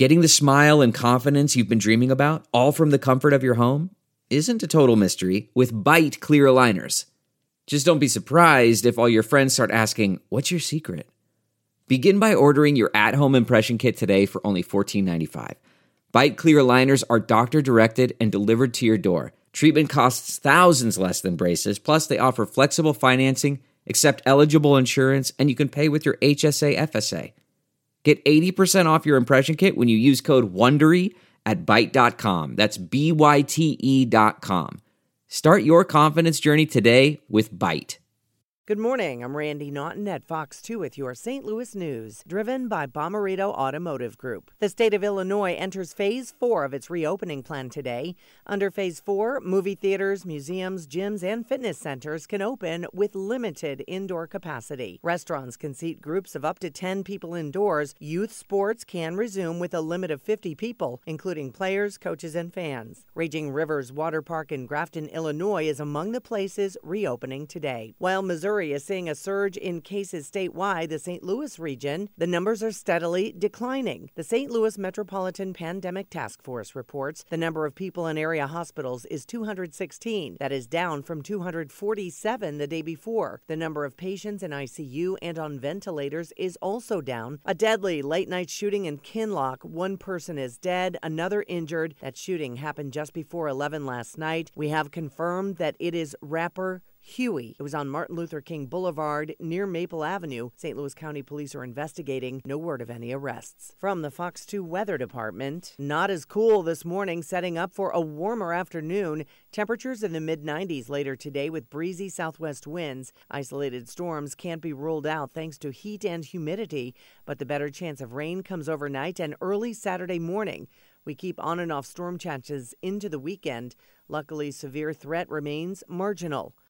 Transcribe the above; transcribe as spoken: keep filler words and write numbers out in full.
Getting the smile and confidence you've been dreaming about, all from the comfort of your home, isn't a total mystery with Bite Clear Aligners. Just don't be surprised if all your friends start asking, "What's your secret?" Begin by ordering your at-home impression kit today for only fourteen ninety-five. Bite Clear Aligners are doctor-directed and delivered to your door. Treatment costs thousands less than braces, plus they offer flexible financing, accept eligible insurance, and you can pay with your H S A F S A. Get eighty percent off your impression kit when you use code WONDERY at byte dot com. That's B Y T E dot com. Start your confidence journey today with Byte. Good morning. I'm Randy Naughton at Fox two with your Saint Louis news, driven by Bomarito Automotive Group. The state of Illinois enters phase four of its reopening plan today. Under phase four, movie theaters, museums, gyms, and fitness centers can open with limited indoor capacity. Restaurants can seat groups of up to ten people indoors. Youth sports can resume with a limit of fifty people, including players, coaches, and fans. Raging Rivers Water Park in Grafton, Illinois is among the places reopening today. While Missouri is seeing a surge in cases statewide, the Saint Louis region, the numbers are steadily declining. The Saint Louis Metropolitan Pandemic Task Force reports the number of people in area hospitals is two hundred sixteen. That is down from two hundred forty-seven the day before. The number of patients in I C U and on ventilators is also down. A deadly late-night shooting in Kinloch. One person is dead, another injured. That shooting happened just before eleven last night. We have confirmed that it is rapper Huey. It was on Martin Luther King Boulevard near Maple Avenue. Saint Louis County Police are investigating. No word of any arrests. From the Fox two Weather Department, not as cool this morning, setting up for a warmer afternoon. Temperatures in the mid nineties later today with breezy southwest winds. Isolated storms can't be ruled out thanks to heat and humidity, but the better chance of rain comes overnight and early Saturday morning. We keep on and off storm chances into the weekend. Luckily, severe threat remains marginal.